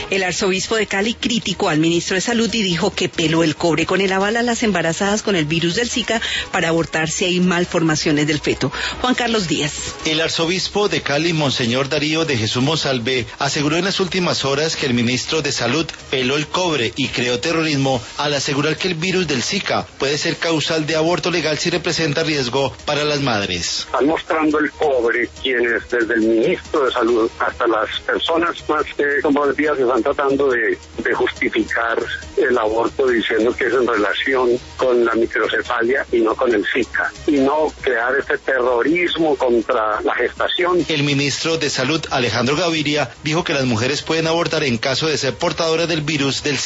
El arzobispo de Cali criticó al ministro de Salud y dijo que peló el cobre con el aval a las embarazadas con el virus del Zika para abortar si hay malformaciones del feto. Juan Carlos Díaz. El arzobispo de Cali, Monseñor Darío de Jesús Monsalve, aseguró en las últimas horas que el ministro de Salud peló el cobre y creó terrorismo al asegurar que el virus del Zika puede ser causal de aborto legal si representa riesgo para las madres. Están mostrando el cobre quienes desde el ministro de Salud hasta las personas más comprometidas que están tratando de justificar el aborto diciendo que es en relación con la microcefalia y no con el Zika, y no crear este terrorismo contra la gestación. El ministro de Salud, Alejandro Gaviria, dijo que las mujeres pueden abortar en caso de ser portadoras del virus del